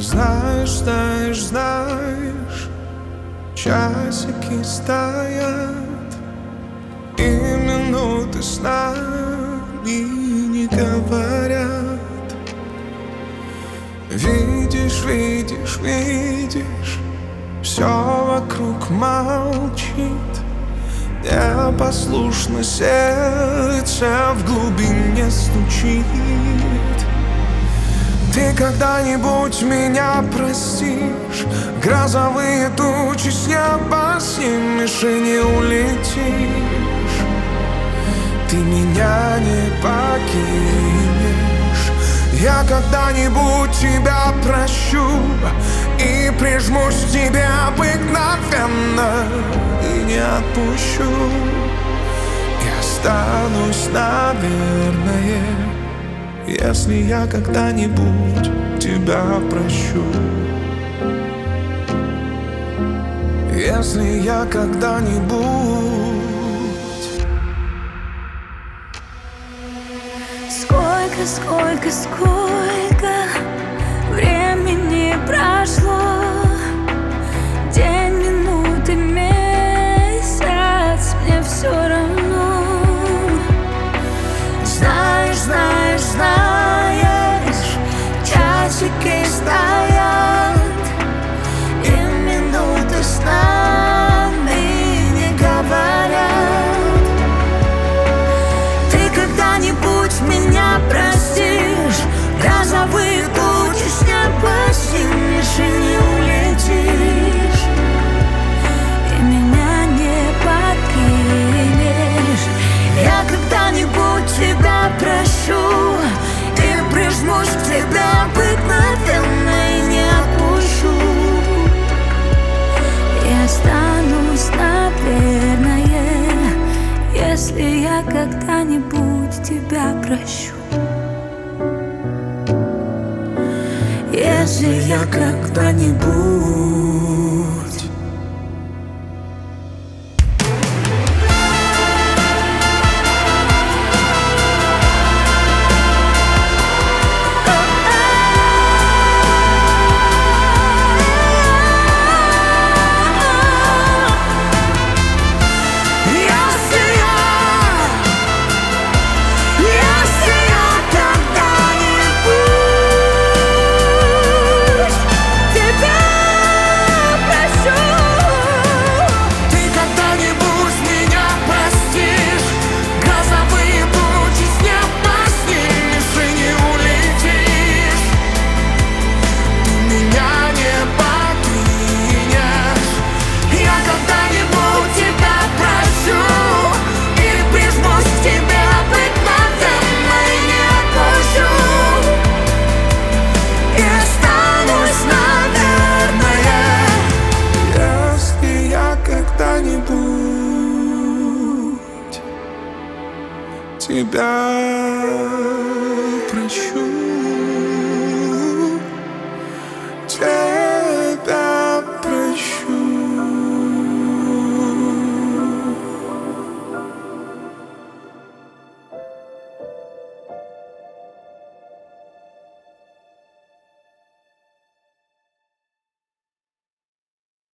Знаешь, знаешь, знаешь, часики стоят, и минуты с нами не говорят. Видишь, видишь, видишь, все вокруг молчит. Непослушно сердце в глубине стучит. Ты когда-нибудь меня простишь? Грозовые тучи с неба снимешь и не улетишь. Ты меня не покинешь. Я когда-нибудь тебя прощу и прижмусь к тебе обыкновенно и не отпущу. И останусь, наверное, если я когда-нибудь тебя прощу. Если я когда-нибудь. Сколько времени прошло. День, минуты, месяц, мне все равно. Знаешь, знаешь, знаешь, часики стоят, и минуты с нами не говорят. Ты когда-нибудь меня простишь? Грозовые тучи с неба снимешь и не улетишь. И меня не покинешь. Я когда-нибудь тебя прощу и прижмусь к тебе обыкновенно и не отпущу. И останусь, наверное, если я когда-нибудь тебя прощу. Если я когда-нибудь. Тебя прощу.